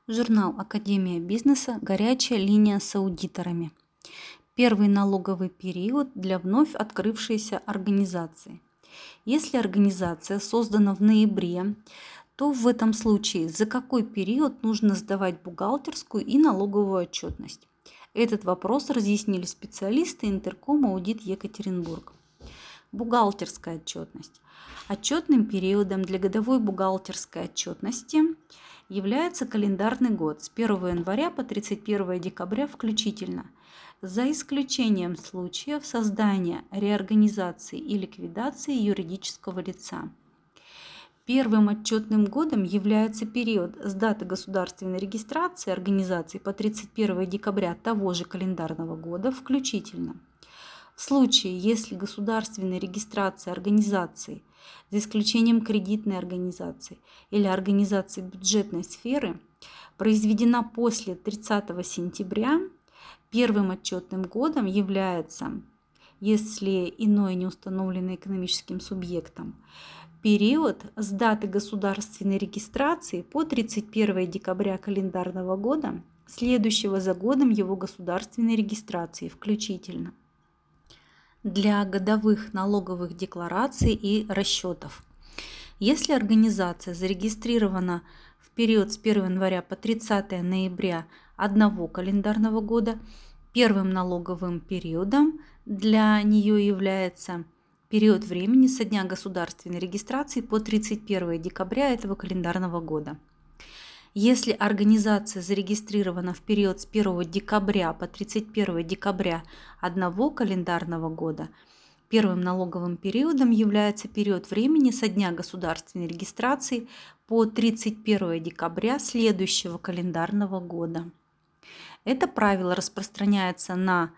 Журнал «Академия бизнеса. Горячая линия с аудиторами». Первый налоговый период для вновь открывшейся организации. Если организация создана в ноябре, то в этом случае за какой период нужно сдавать бухгалтерскую и налоговую отчетность? Этот вопрос разъяснили специалисты Интерком Аудит Екатеринбург. Бухгалтерская отчетность. Отчетным периодом для годовой бухгалтерской отчетности является календарный год с 1 января по 31 декабря включительно, за исключением случаев создания, реорганизации и ликвидации юридического лица. Первым отчетным годом является период с даты государственной регистрации организации по 31 декабря того же календарного года включительно. В случае, если государственная регистрация организации, за исключением кредитной организации или организации бюджетной сферы, произведена после 30 сентября, первым отчетным годом является, если иное не установлено экономическим субъектом, период с даты государственной регистрации по 31 декабря календарного года, следующего за годом его государственной регистрации включительно. Для годовых налоговых деклараций и расчетов. Если организация зарегистрирована в период с 1 января по 30 ноября одного календарного года, первым налоговым периодом для нее является период времени со дня государственной регистрации по 31 декабря этого календарного года. Если организация зарегистрирована в период с 1 декабря по 31 декабря одного календарного года, первым налоговым периодом является период времени со дня государственной регистрации по 31 декабря следующего календарного года. Это правило распространяется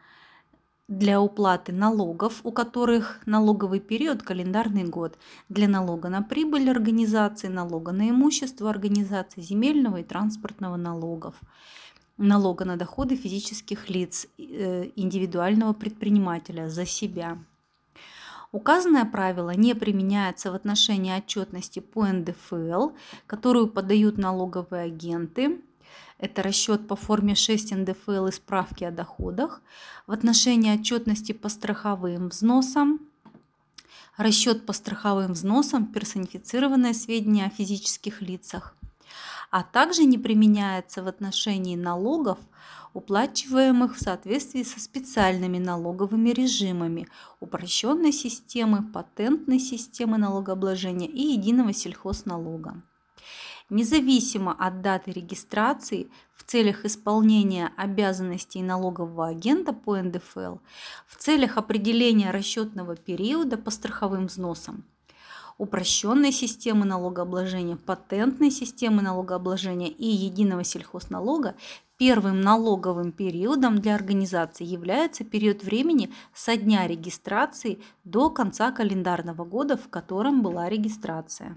для уплаты налогов, у которых налоговый период – календарный год, для налога на прибыль организации, налога на имущество организации, земельного и транспортного налогов, налога на доходы физических лиц, индивидуального предпринимателя за себя. Указанное правило не применяется в отношении отчетности по НДФЛ, которую подают налоговые агенты. Это расчет по форме 6 НДФЛ и справки о доходах. В отношении отчетности по страховым взносам, расчет по страховым взносам, персонифицированные сведения о физических лицах. А также не применяется в отношении налогов, уплачиваемых в соответствии со специальными налоговыми режимами упрощенной системы, патентной системы налогообложения и единого сельхозналога. Независимо от даты регистрации в целях исполнения обязанностей налогового агента по НДФЛ, в целях определения расчетного периода по страховым взносам, упрощенной системы налогообложения, патентной системы налогообложения и единого сельхозналога, первым налоговым периодом для организации является период времени со дня регистрации до конца календарного года, в котором была регистрация.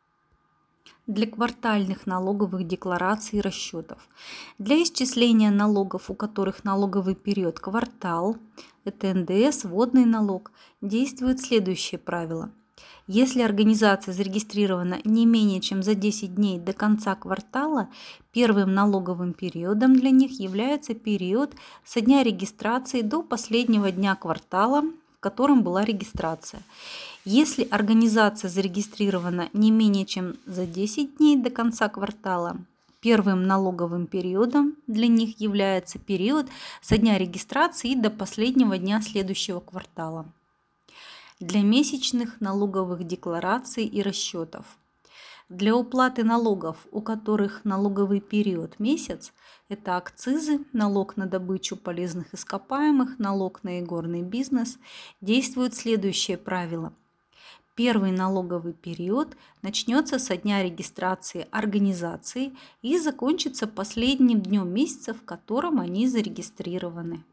Для квартальных налоговых деклараций и расчетов. Для исчисления налогов, у которых налоговый период квартал, это НДС, водный налог, действует следующее правило. Если организация зарегистрирована не менее чем за 10 дней до конца квартала, первым налоговым периодом для них является период со дня регистрации до последнего дня квартала, в котором была регистрация. Если организация зарегистрирована не менее чем за 10 дней до конца квартала, первым налоговым периодом для них является период со дня регистрации до последнего дня следующего квартала. Для месячных налоговых деклараций и расчетов. Для уплаты налогов, у которых налоговый период месяц, это акцизы, налог на добычу полезных ископаемых, налог на игорный бизнес, действует следующее правило. Первый налоговый период начнется со дня регистрации организации и закончится последним днем месяца, в котором они зарегистрированы.